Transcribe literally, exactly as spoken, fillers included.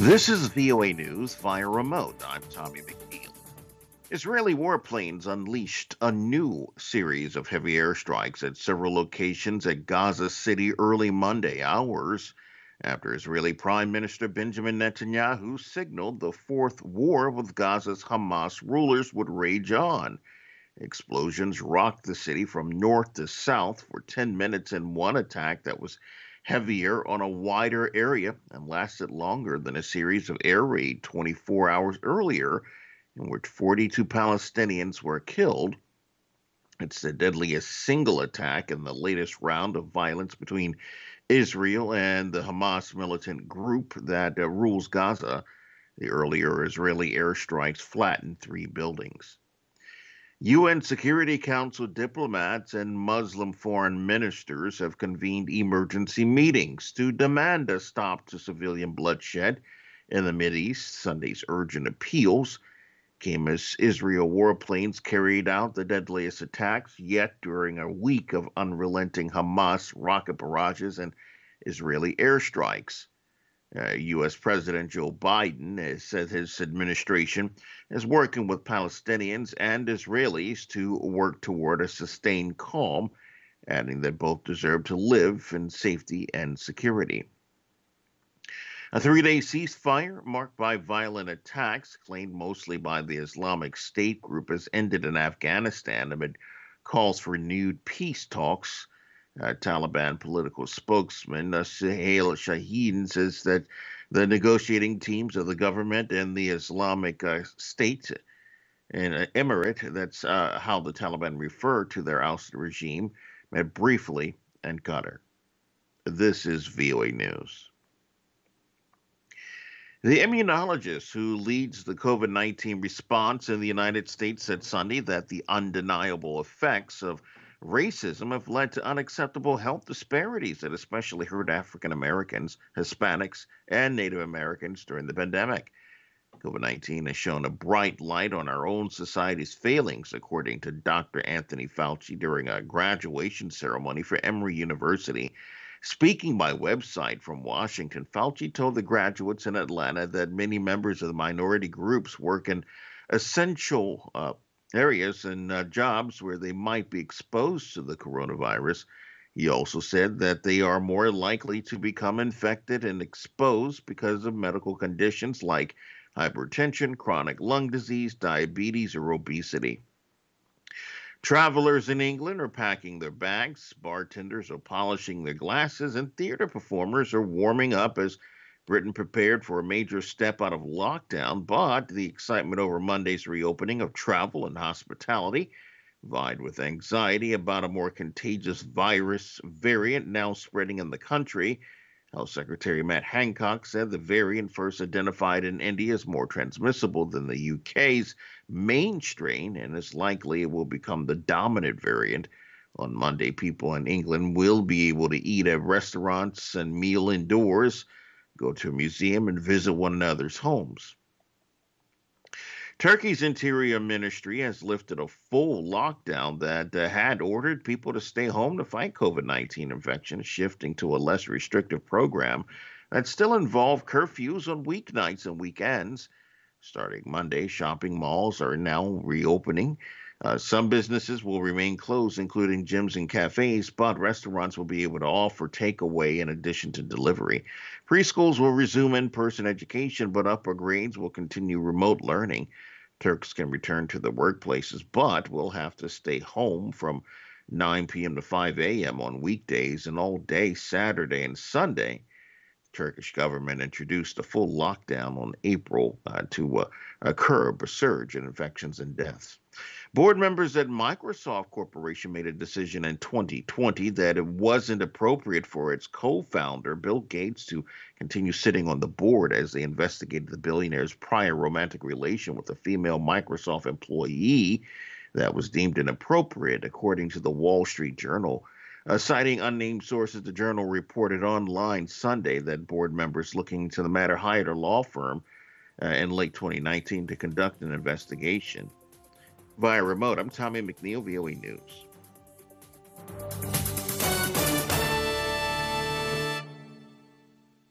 This is V O A News via remote. I'm Tommy McNeil. Israeli warplanes unleashed a new series of heavy airstrikes at several locations at Gaza City early Monday, hours after Israeli Prime Minister Benjamin Netanyahu signaled the fourth war with Gaza's Hamas rulers would rage on. Explosions rocked the city from north to south for ten minutes in one attack that was heavier on a wider area and lasted longer than a series of air raids twenty-four hours earlier, in which forty-two Palestinians were killed. It's the deadliest single attack in the latest round of violence between Israel and the Hamas militant group that uh, rules Gaza. The earlier Israeli airstrikes flattened three buildings. U N Security Council diplomats and Muslim foreign ministers have convened emergency meetings to demand a stop to civilian bloodshed in the Mideast. Sunday's urgent appeals came as Israel warplanes carried out the deadliest attacks yet during a week of unrelenting Hamas rocket barrages and Israeli airstrikes. Uh, U S. President Joe Biden has said his administration is working with Palestinians and Israelis to work toward a sustained calm, adding that both deserve to live in safety and security. A three-day ceasefire marked by violent attacks, claimed mostly by the Islamic State group, has ended in Afghanistan amid calls for renewed peace talks. Uh, Taliban political spokesman uh, Suhail Shaheen says that the negotiating teams of the government and the Islamic uh, State and uh, Emirate, that's uh, how the Taliban refer to their ousted regime, met briefly in Qatar. This is V O A News. The immunologist who leads the COVID nineteen response in the United States said Sunday that the undeniable effects of racism have led to unacceptable health disparities that especially hurt African Americans, Hispanics, and Native Americans during the pandemic. COVID nineteen has shown a bright light on our own society's failings, according to Doctor Anthony Fauci during a graduation ceremony for Emory University. Speaking by website from Washington, Fauci told the graduates in Atlanta that many members of the minority groups work in essential uh, areas and uh, jobs where they might be exposed to the coronavirus. He also said that they are more likely to become infected and exposed because of medical conditions like hypertension, chronic lung disease, diabetes, or obesity. Travelers in England are packing their bags, bartenders are polishing their glasses, and theater performers are warming up as Britain prepared for a major step out of lockdown. But the excitement over Monday's reopening of travel and hospitality vied with anxiety about a more contagious virus variant now spreading in the country. Health Secretary Matt Hancock said the variant first identified in India is more transmissible than the U K's main strain and is likely it will become the dominant variant. On Monday, people in England will be able to eat at restaurants and meal indoors, go to a museum, and visit one another's homes. Turkey's Interior Ministry has lifted a full lockdown that uh, had ordered people to stay home to fight COVID nineteen infection, shifting to a less restrictive program that still involved curfews on weeknights and weekends. Starting Monday, shopping malls are now reopening. Uh, some businesses will remain closed, including gyms and cafes, but restaurants will be able to offer takeaway in addition to delivery. Preschools will resume in-person education, but upper grades will continue remote learning. Turks can return to the workplaces, but will have to stay home from nine p.m. to five a.m. on weekdays and all day Saturday and Sunday. Turkish government introduced a full lockdown on April uh, to uh, uh, curb a surge in infections and deaths. Board members at Microsoft Corporation made a decision in twenty twenty that it wasn't appropriate for its co-founder, Bill Gates, to continue sitting on the board as they investigated the billionaire's prior romantic relation with a female Microsoft employee that was deemed inappropriate, according to the Wall Street Journal. Uh, citing unnamed sources, the Journal reported online Sunday that board members looking into the matter hired a law firm uh, in late twenty nineteen to conduct an investigation. Via remote, I'm Tommy McNeil, V O A News.